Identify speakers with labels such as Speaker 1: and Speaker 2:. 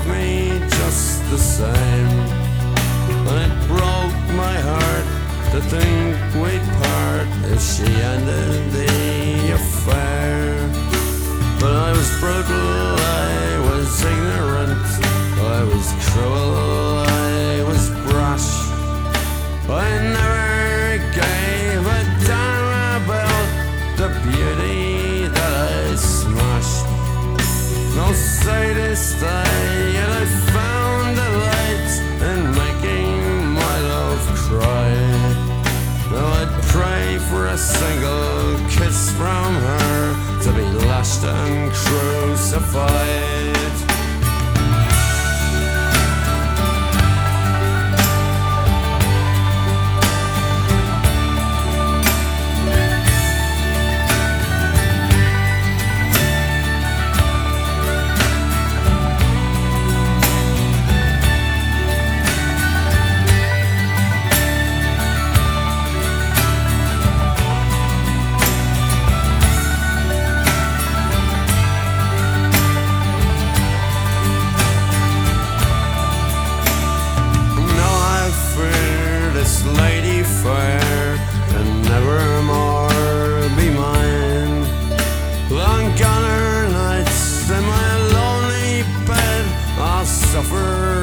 Speaker 1: me just the same. And it broke my heart to think we'd part if she ended the affair. But I was brutal, I was ignorant, I was cruel, I was brash. I never gave a damn about the beauty that I smashed. No sadist yet I found delight in making my love cry. Now I'd pray for a single kiss from her to be lashed and crucified. Lady fair can never more be mine. Long gone are nights in my lonely bed, I'll suffer